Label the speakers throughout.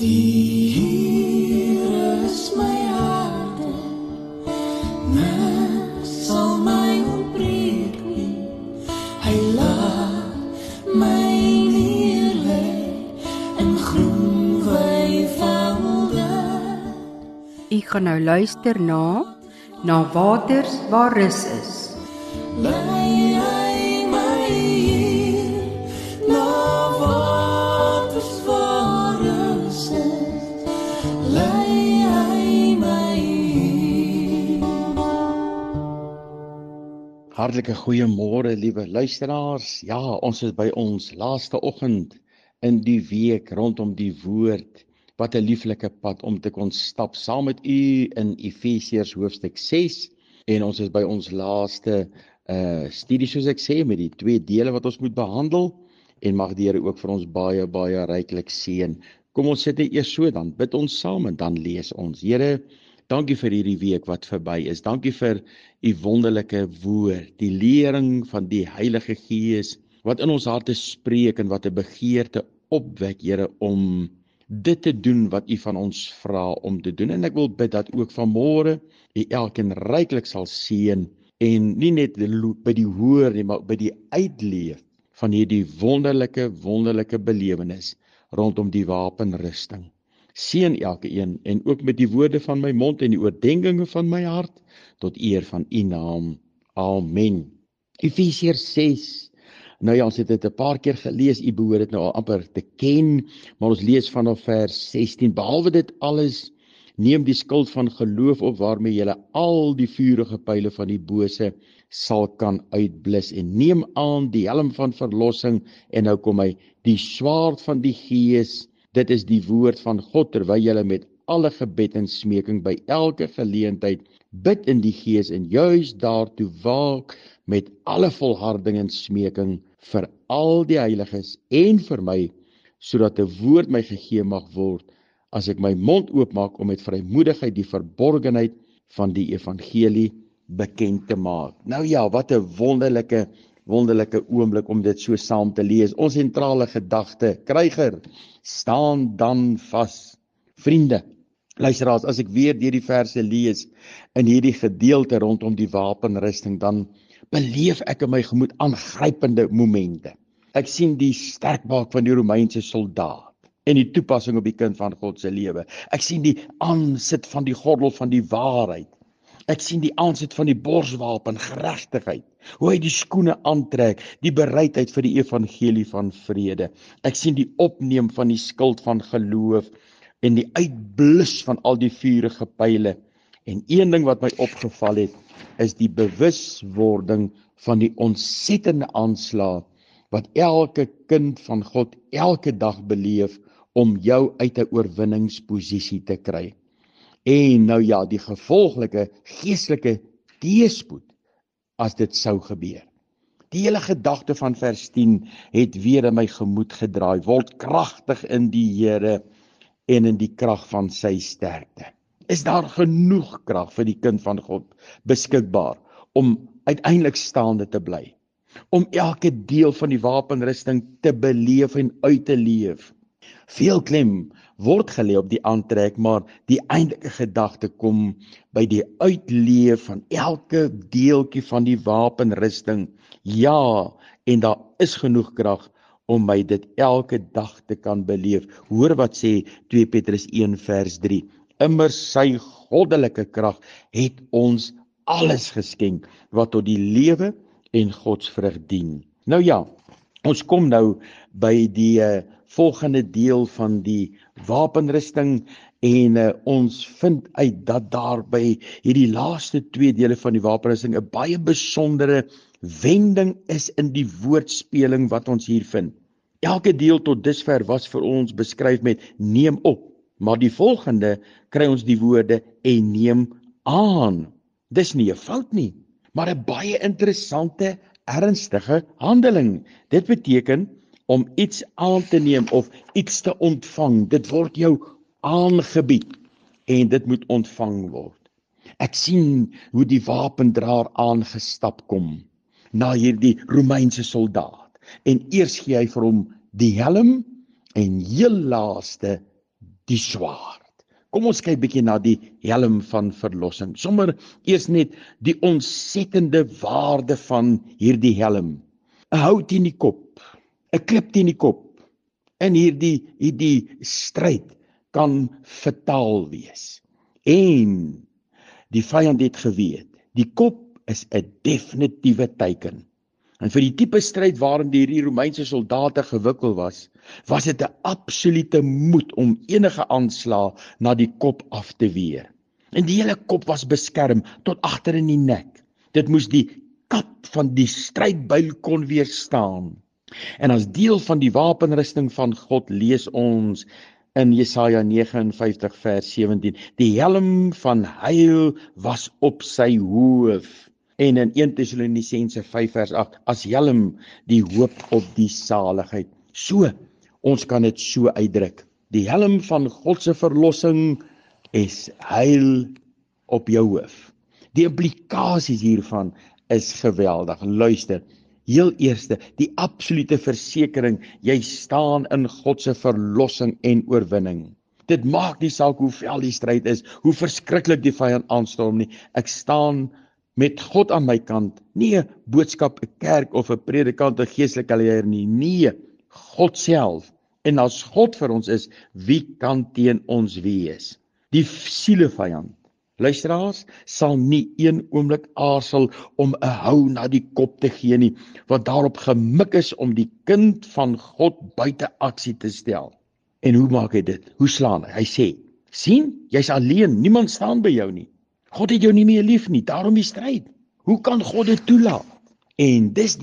Speaker 1: Die Here is my harte, niks sal my ontbreek nie. Hy laat my neerlê in groen weivelde.
Speaker 2: U gaan nou luister na waters waar rus is.
Speaker 1: Lei hy my hier, na waters waar rus is. Lei hy my hier.
Speaker 3: Hartlike goeiemôre, liewe luisteraars. Ja, ons is by ons laaste oggend in die week rondom die woord. Wat 'n lieflike pad om te kon stap saam met u in Efesiërs hoofstuk 6. En ons is by ons laaste studie, soos ek sê, met die 2 dele wat ons moet behandel. En mag die Here ook vir ons baie, baie ryklik seën. Kom ons sit net eers so, dan bid ons saam en dan lees ons. Here, dankie vir hierdie week wat verby is. Dankie vir u wonderlike woord, die lering van die Heilige Gees, wat in ons harte spreek en wat 'n begeerte opwek, Here, om dit te doen wat u van ons vra om te doen. En ek wil bid dat ook vanmôre u elkeen ryklik sal seën, en nie net by die hoor nie, maar by die uitleef van hierdie wonderlike belewenis rondom die wapenrusting. Seën elkeen en ook met die woorde van my mond en die oordeenkings van my hart tot eer van u naam. Amen. Efesiërs 6. Nou ja, ons het dit 'n paar keer gelees, u behoort dit nou al amper te ken, maar ons lees vanaf vers 16. Behalwe dit alles, neem die skild van geloof op, waarmee julle al die vurige pyle van die bose sal kan uitblus, en neem aan die helm van verlossing, en nou kom hy, die swaard van die Gees, dit is die woord van God, terwyl julle met alle gebed en smeking by elke geleentheid bid in die Gees, en juis daartoe waak met alle volharding en smeking vir al die heiliges en vir my, sodat 'n woord my gegee mag word, as ek my mond oopmaak om met vrymoedigheid die verborgenheid van die evangelie bekend te maak. Nou ja, wat 'n wonderlike oomblik om dit so saam te lees. Ons sentrale gedagte, kryger, staan dan vas. Vriende, luisteraars, as ek weer deur die verse lees in hierdie gedeelte rondom die wapenrusting, dan beleef ek in my gemoed aangrypende momente. Ek sien die sterkmaak van die Romeinse soldaat en die toepassing op die kind van God se lewe. Ek sien die aansit van die gordel van die waarheid. Ek sien die aansit van die borswapen, geregtigheid. Hoe hy die skoene aantrek, die bereidheid vir die evangelie van vrede. Ek sien die opneem van die skild van geloof en die uitblus van al die vurige pyle. En een ding wat my opgeval het, is die bewuswording van die ontsettende aanslag wat elke kind van God elke dag beleef om jou uit 'n oorwinningsposisie te kry. En nou ja, die gevolglike geestelike teëspoed as dit sou gebeur. Die hele gedagte van vers 10 het weer in my gemoed gedraai. Word kragtig in die Here en in die krag van sy sterkte. Is daar genoeg krag vir die kind van God beskikbaar om uiteindelik staande te bly? Om elke deel van die wapenrusting te beleef en uit te leef? Veel klem word gelê op die aantrek, maar die eintlike gedagte kom by die uitleef van elke deeltjie van die wapenrusting. Ja, en daar is genoeg krag om my dit elke dag te kan beleef. Hoor wat sê 2 Petrus 1 vers 3. Immers sy goddelike krag het ons alles geskenk wat tot die lewe en godsvrug dien. Nou ja, ons kom nou by die volgende deel van die wapenrusting en ons vind uit dat daar by hierdie laaste 2 dele van die wapenrusting 'n baie besondere wending is in die woordspeling wat ons hier vind. Elke deel tot dusver was vir ons beskryf met neem op, maar die volgende kry ons die woorde en neem aan. Dis nie 'n fout nie, maar 'n baie interessante, ernstige handeling. Dit beteken om iets aan te neem of iets te ontvang. Dit word jou aangebied en dit moet ontvang word. Ek sien hoe die wapendraer aangestap kom na hierdie Romeinse soldaat en eers gee hy vir hom die helm en heel laaste die swaard. Kom ons kyk bietjie na die helm van verlossing. Sommer eers net die ontsettende waarde van hierdie helm. 'n Hout teen die kop, 'n klip teen die kop. En hierdie stryd kan fataal wees. En die vyand het geweet, die kop is 'n definitiewe teiken. En vir die tipe stryd waarin die Romeinse soldate gewikkeld was dit 'n absolute moed om enige aanslag na die kop af te weer. En die hele kop was beskerm tot agter in die nek. Dit moes die kap van die strydbuil kon weerstaan. En as deel van die wapenrusting van God lees ons in Jesaja 59 vers 17, die helm van heil was op sy hoof. En in 1 Tessalonisense 5 vers 8, as helm die hoop op die saligheid. So, ons kan dit so uitdruk. Die helm van God se verlossing is heil op jou hoof. Die implikasies hiervan is geweldig. Luister, heel eerste, die absolute versekering, jy staan in God se verlossing en oorwinning. Dit maak nie saak hoe vel die stryd is, hoe verskriklik die vyand aanstorm nie. Ek staan met God aan my kant, nie 'n boodskap, 'n kerk of 'n predikant, 'n geestelike leier nie. Nee, God self. En as God vir ons is, wie kan teen ons wees? Die sielevyand, luisteraars, sal nie een oomblik aarzel om 'n hou na die kop te gee nie, wat daarop gemik is om die kind van God buite aksie te stel. En hoe maak hy dit? Hoe slaan hy? Hy sê, sien, jy's alleen, niemand staan by jou nie. God het jou nie meer lief nie, daarom die stryd. Hoe kan God dit toelaat? En dis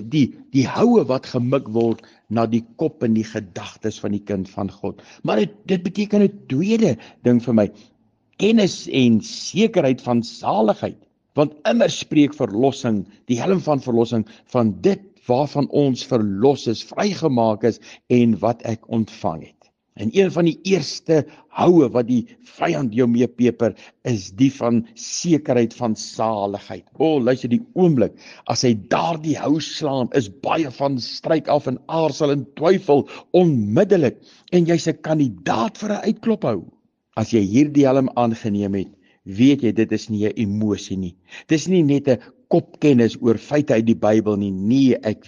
Speaker 3: die houe wat gemik word na die kop en die gedagtes van die kind van God. Maar dit beteken 'n tweede ding vir my, kennis en sekerheid van saligheid. Want immer spreek verlossing, die helm van verlossing, van dit waarvan ons verlos is, vrygemaak is en wat ek ontvang het. En een van die eerste houe wat die vyand jou mee peper, is die van sekerheid van saligheid. Luister, die oomblik, as hy daardie hou slaan, is baie van stryk af en aarzel en twyfel onmiddellik, en jy's 'n kandidaat vir 'n uitklophou. As jy hierdie helm aangeneem het, weet jy, dit is nie 'n emosie nie. Dit is nie net 'n kopkennis oor feite uit die Bybel nie. Nee, ek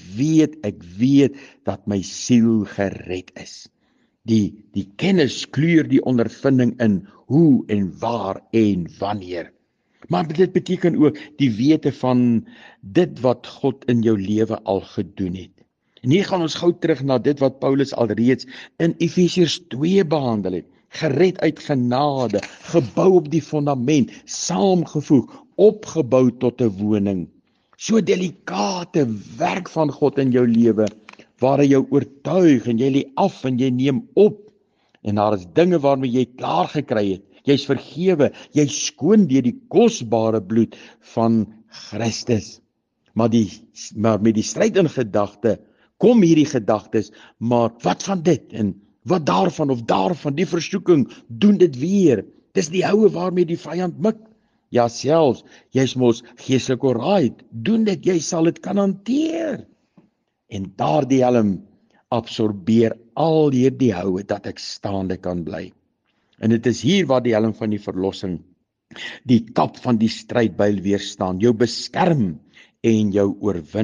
Speaker 3: weet dat my siel gered is. Die kennis kleur die ondervinding in hoe en waar en wanneer. Maar dit beteken ook die wete van dit wat God in jou lewe al gedoen het. En hier gaan ons gou terug na dit wat Paulus alreeds in Efesiërs 2 behandel het. Gered uit genade, gebou op die fondament, saamgevoeg, opgebou tot 'n woning. So delikate werk van God in jou lewe, waar hy jou oortuig en jy lê af en jy neem op. En daar is dinge waarmee jy klaar gekry het. Jy's vergewe, jy's skoon deur die kosbare bloed van Christus. Maar met die stryd in gedagte, kom hierdie gedagtes, maar wat van dit en wat daarvan of daarvan, die versoeking, doen dit weer. Dis die houe waarmee die vyand mik. Ja, selfs, jy's mos geestelik alright, doen dit, jy sal dit kan hanteer. En daardie helm absorbeer al hierdie houe dat ek staande kan bly. En dit is hier waar die helm van die verlossing, die kap van die strydbuil weerstaan, jou beskerm en jou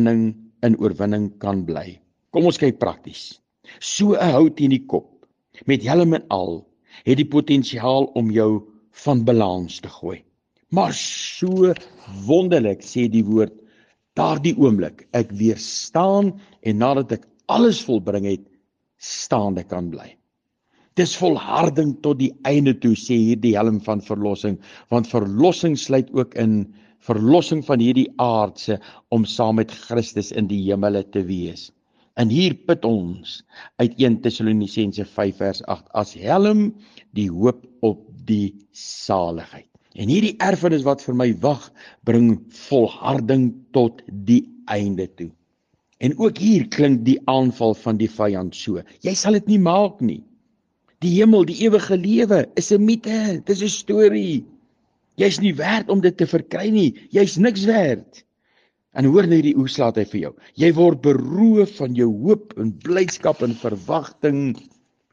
Speaker 3: oorwinning kan bly. Kom ons kyk prakties. So 'n hou teen die kop, met helm en al, het die potensiaal om jou van balans te gooi. Maar so wonderlik, sê die woord, daardie oomblik, ek weerstaan en nadat ek alles volbring het, staande kan bly. Dis volharding tot die einde toe, sê hier die helm van verlossing, want verlossing sluit ook in verlossing van hierdie aardse, om saam met Christus in die hemele te wees. En hier put ons uit 1 Tessalonisense 5 vers 8, as helm die hoop op die saligheid. En hierdie erfenis wat vir my wag, bring volharding tot die einde toe. En ook hier klink die aanval van die vyand so, jy sal dit nie maak nie. Die hemel, die ewige lewe, is 'n mite, dis 'n storie. Jy's nie werd om dit te verkry nie, jy's niks werd. En hoor nou hoe slaat hy vir jou. Jy word beroof van jou hoop en blydskap en verwagting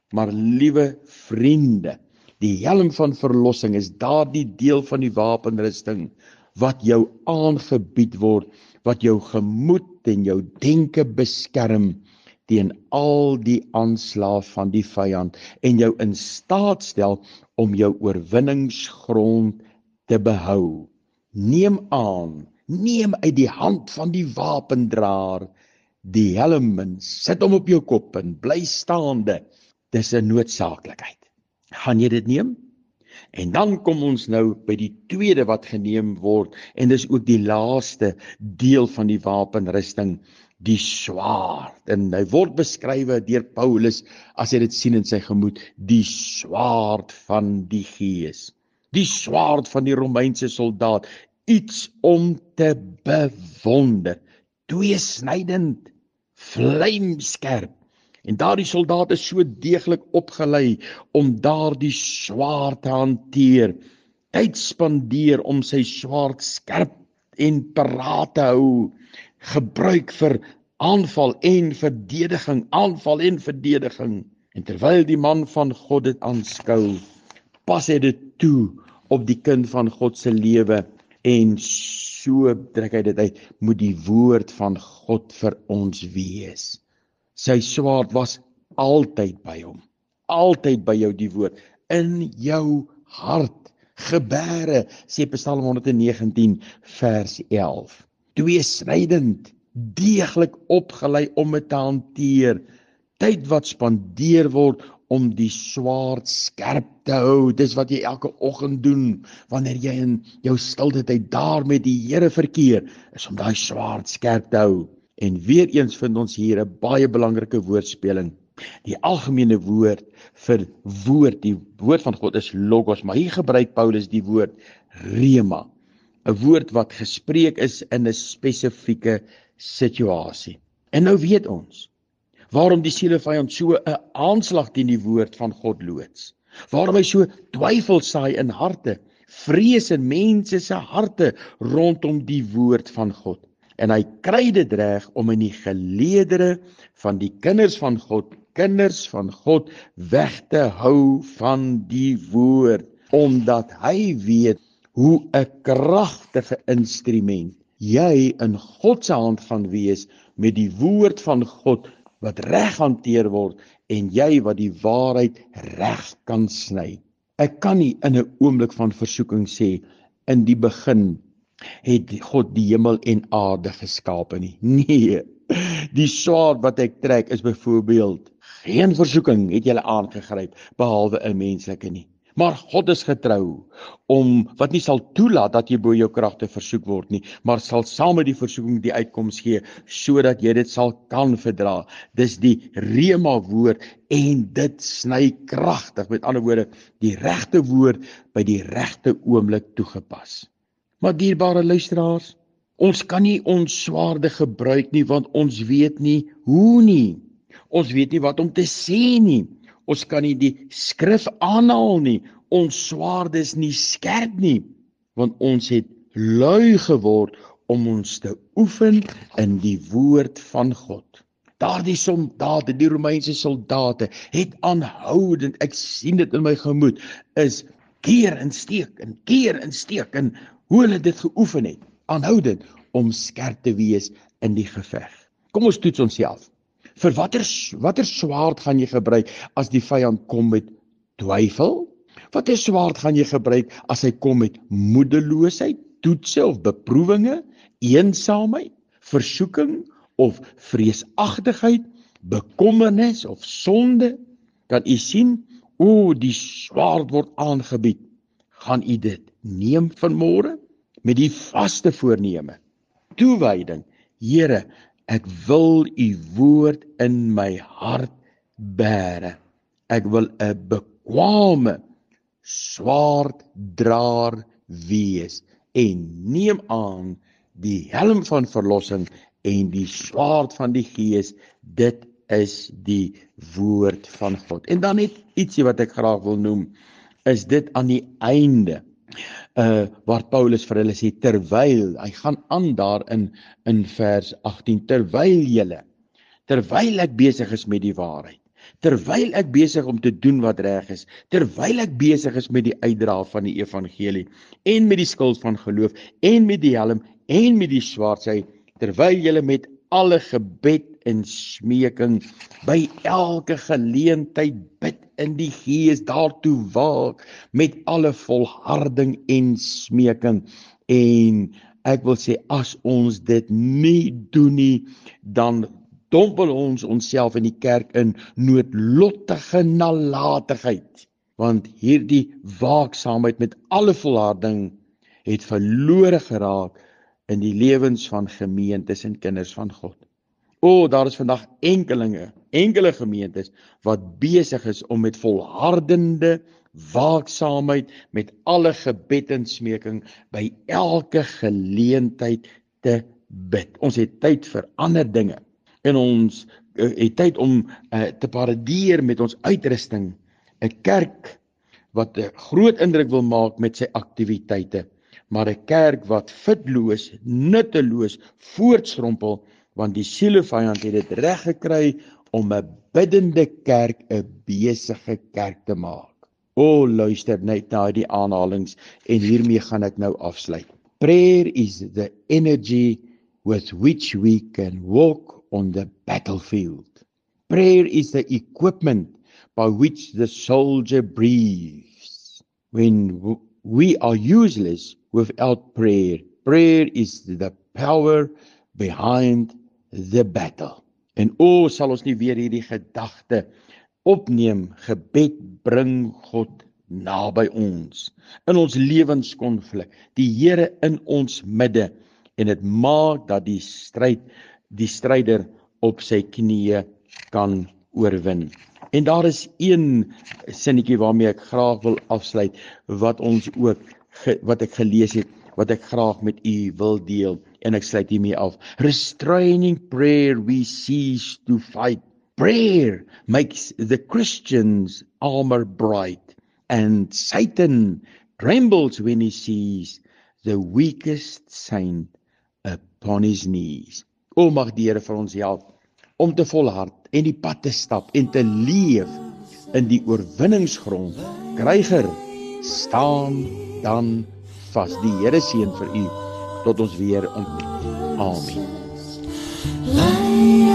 Speaker 3: Maar liewe vriende, die helm van verlossing is daardie deel van die wapenrusting wat jou aangebied word, wat jou gemoed en jou denke beskerm teen al die aanslae van die vyand en jou in staat stel om jou oorwinningsgrond te behou. Neem uit die hand van die wapendraer die helm en sit hom op jou kop en bly staande. Dis 'n noodsaaklikheid. Gaan jy dit neem? En dan kom ons nou by die tweede wat geneem word, en dis ook die laaste deel van die wapenrusting, die swaard. En hy word beskryf deur Paulus, as hy dit sien in sy gemoed, die swaard van die Gees. Die swaard van die Romeinse soldaat, iets om te bewonder, tweesnydend, vlijmskerp. En daardie soldaat is so deeglik opgelei om daardie swaard te hanteer, tyd spandeer om sy swaard skerp en paraat te hou, gebruik vir aanval en verdediging. En terwyl die man van God dit aanskou, pas hy dit toe op die kind van God se lewe, en so druk hy dit uit, moet die woord van God vir ons wees. Sy swaard was altyd by hom, altyd by jou die woord, in jou hart, gebere, sê Psalm 119 vers 11. Tweesnydend, deeglik opgelei om dit te hanteer, tyd wat spandeer word om die swaard skerp te hou. Dis wat jy elke oggend doen, wanneer jy in jou stilte tyd daar met die Here verkeer, is om daai swaard skerp te hou. En weer eens vind ons hier 'n baie belangrike woordspeling. Die algemene woord vir woord, die woord van God is logos, maar hier gebruik Paulus die woord rema, 'n woord wat gespreek is in 'n spesifieke situasie. En nou weet ons waarom die sielevyand so 'n aanslag teen die woord van God loods. Waarom hy so twyfel saai in harte, vrees in mense se harte rondom die woord van God. En hy kry dit reg om in die geleedere van die kinders van God weg te hou van die woord, omdat hy weet hoe 'n kragtige instrument jy in God se hand gaan wees met die woord van God wat reg hanteer word en jy wat die waarheid reg kan sny. Ek kan nie in 'n oomblik van versoeking sê, in die begin het God die hemel en aarde geskape nie. Nee, die swaard wat ek trek is byvoorbeeld, geen versoeking het julle aangegryp, behalwe 'n menslike nie. Maar God is getrou, wat nie sal toelaat dat jy bo jou kragte versoek word nie, maar sal saam met die versoeking die uitkoms gee, sodat jy dit sal kan verdra. Dis die rema woord, en dit sny kragtig, met ander woorde, die regte woord by die regte oomblik toegepas. Maar dierbare luisteraars, ons kan nie ons swaarde gebruik nie, want ons weet nie hoe nie. Ons weet nie wat om te sê nie. Ons kan nie die skrif aanhaal nie. Ons swaarde is nie skerp nie, want ons het lui geword om ons te oefen in die woord van God. Daardie soldate, die Romeinse soldate, het aanhoudend, ek sien dit in my gemoed, is keer en steek, en hoe hulle dit geoefen het, aanhoudend, om skerp te wees in die geveg. Kom ons toets onsself. Vir watter swaard gaan jy gebruik as die vyand kom met twyfel? Watter swaard gaan jy gebruik as hy kom met moedeloosheid, toetse of beproewinge, eensaamheid, versoeking of vreesagtigheid, bekommernis of sonde? Kan u sien, die swaard word aangebied. Gaan u dit neem vanmôre met die vaste voorneme, toewyding. Here, ek wil u woord in my hart bære. Ek wil 'n bekwame swaarddraer wees en neem aan die helm van verlossing en die swaard van die Gees. Dit is die woord van God. En dan net ietsie wat ek graag wil noem, is dit aan die einde, waar Paulus vir hulle sê, terwyl, hy gaan aan daar in vers 18, terwyl ek besig is met die waarheid, terwyl ek besig om te doen wat reg is, terwyl ek besig is met die uitdra van die evangelie, en met die skild van geloof, en met die helm, en met die swaard, sê hy, terwyl julle met alle gebed en smeking, by elke geleentheid bid in die Gees, daartoe waak, met alle volharding en smeking, en ek wil sê, as ons dit nie doen nie, dan dompel ons onsself in die kerk in noodlottige nalatigheid, want hierdie waaksaamheid met alle volharding het verlore geraak in die lewens van gemeentes en kinders van God. Daar is vandag enkele gemeentes wat besig is om met volhardende waaksaamheid, met alle gebed en smeking, by elke geleentheid te bid. Ons het tyd vir ander dinge, en ons het tyd om te paradeer met ons uitrusting. 'n Kerk wat 'n groot indruk wil maak met sy aktiwiteite, maar 'n kerk wat fitloos, nutteloos voortschrompel, want die sielevyand het dit reg gekry om 'n biddende kerk 'n besige kerk te maak. Luister net na die aanhalings, en hiermee gaan ek nou afsluit. Prayer is the energy with which we can walk on the battlefield. Prayer is the equipment by which the soldier breathes. When we are useless without prayer, prayer is the power behind the battle. En sal ons nie weer hierdie gedagte opneem, gebed bring God naby ons, in ons lewenskonflik, die Here in ons midde, en dit maak dat die stryder op sy knieë kan oorwin. En daar is een sinnetjie waarmee ek graag wil afsluit, wat ek gelees het, wat ek graag met u wil deel, en ek sluit hiermee af. Restraining prayer we cease to fight. Prayer makes the Christian's armor bright, and Satan trembles when he sees the weakest saint upon his knees. Mag die Here vir ons help om te volhard en die pad te stap en te leef in die oorwinningsgrond. Kryger, staan dan vas. Die Here seën vir u tot ons weer ontmoet. Amen.